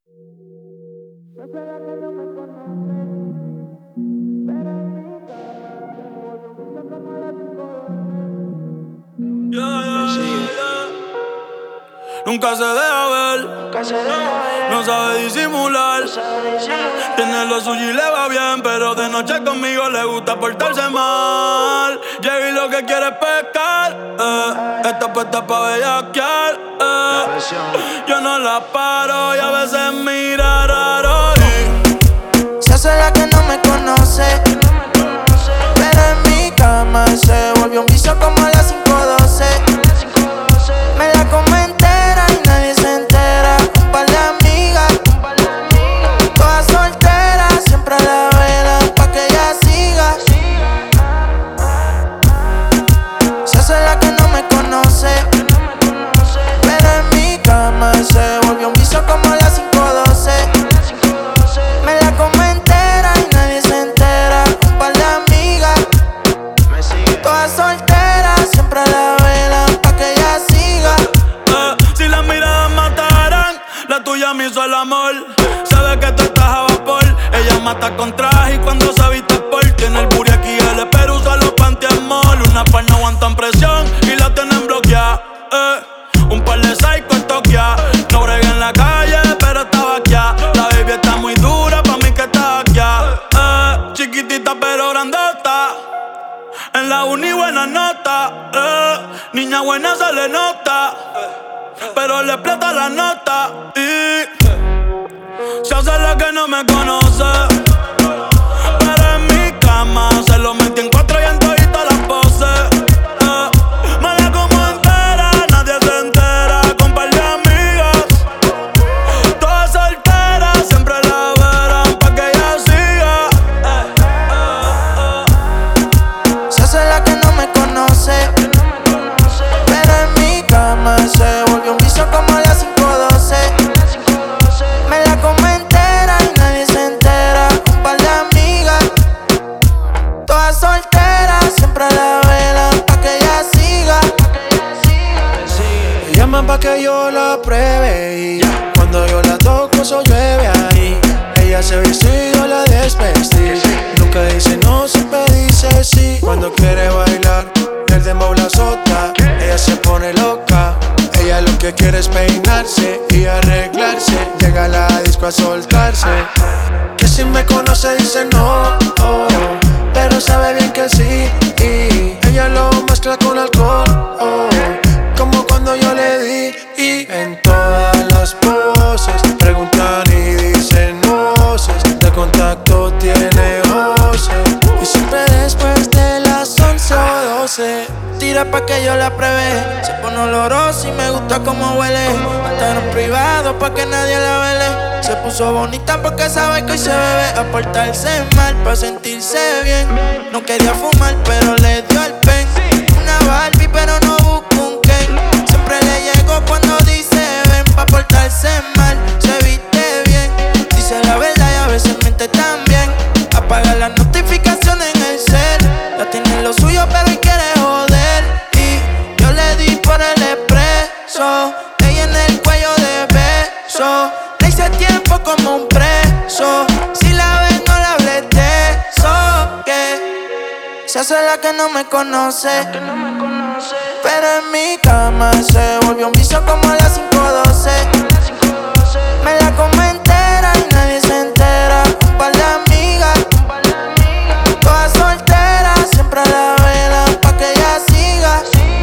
Nunca se deja ver, no sabe disimular. Tiene lo suyo y le va bien, pero de noche conmigo le gusta portarse mal. Llega y lo que quiere es pescar, está puesta pa' bellaquear, Yo no la paro y a veces mira raro Se hace la que no me conoce, pero en mi cama se volvió un vicio como a las 5:12. Me la come entera y nadie se entera. Un par de amigas, todas solteras, siempre la velan pa' que ella siga. Se hace la que no me conoce, pero en mi cama se volvió un vicio como a las 5:12. Me la come entera y nadie se entera. Un par de amigas, todas solteras, siempre la velan pa' que ella siga. Si las miradas mataran, la tuya me hizo el amor. Sabe que tú estás a vapor. Ella mata con traje y cuando se viste por. Tiene el booty aquí, el espero usa los panty en mall. Una par no aguantan presión y la tienen bloqueada. Un par de psycho toquea. No bregué en la calle, pero estaba aquí. La baby está muy dura, pa' mí que está aquí. Chiquitita pero grandota. En la uni buena nota, niña buena se le nota, pero le explota la nota y se hace la que no me conoce, pero en mi cama se lo metí en 4 y en todita las poses. Me la como entera, nadie se entera, con par de amigas, todas solteras, siempre la verán pa' que ella siga. Se hace la que no me conoce, pero en mi cama se volvió un vicio como a las 5:12. Me la come entera y nadie se entera. Un par de amigas, todas solteras, siempre la velan pa' que ella siga. Me llaman pa' que yo la pruebe y cuando yo la toco eso llueve ahí. Ella se viste y yo la desvestí. Nunca dice no, siempre dice sí. Cuando quiere bailar, el dembow la azota. Ella se pone loca. Ella lo que quiere es peinarse y arreglarse. Llega a la disco a soltarse. Que si me conoce dice no, pero sabe bien que sí. Y ella lo mezcla con alcohol, como cuando yo le di. Y en todas las poses preguntan y dicen voces. De contacto tiene voces. Y siempre después de las 11 o 12 Tira pa' que yo la pruebe. Se pone olorosa y me gusta como huele. Hasta en privado pa' que nadie la vele. Se puso bonita porque sabe que hoy se bebe. A portarse mal pa' sentirse bien. No quería fumar pero le dio el pen. Una Barbie pero no busca un Ken. Siempre le llego cuando dice ven. Pa' portarse mal, se viste bien. Dice la verdad y a veces miente también. Apaga las notificaciones en el cel. Ya tiene lo suyo pero hoy quiere joder. Y yo le di por el expreso. Ella en el cuello de beso. Le hice tiempo como un preso. Si la ves no le hables de eso. Que se hace la que no me conoce, pero en mi cama se volvió un vicio como a las 5:12. Me la come entera y nadie se entera. Un par de amigas, todas solteras, siempre la velan pa' que ella siga.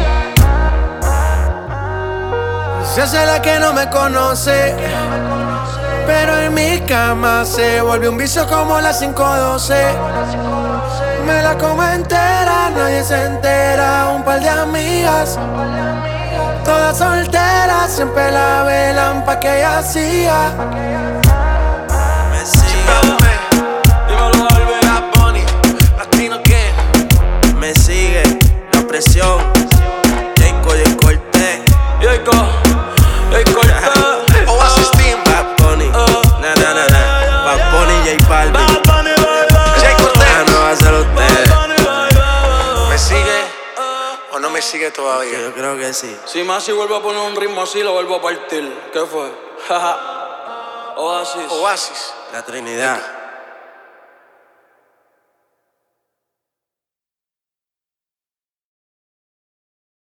se hace la que no me conoce, pero en mi cama se volvió un vicio como las 5:12. Me la como entera, nadie se entera. Un par de amigas, todas solteras, siempre la velan pa' que ella siga. Me sigue. Dímelo, Bad Bunny, Latino que me sigue. La presión, Jayco Cortez. Oasis Team, Bad Bunny. Bad Bunny, J Balvin. Jay Cortez. No va a ser usted. ¿Me sigue o no me sigue todavía? Yo creo que sí. Si Masi vuelve a poner un ritmo así, lo vuelvo a partir. ¿Qué fue? Jaja. Oasis. Oasis. La Trinidad.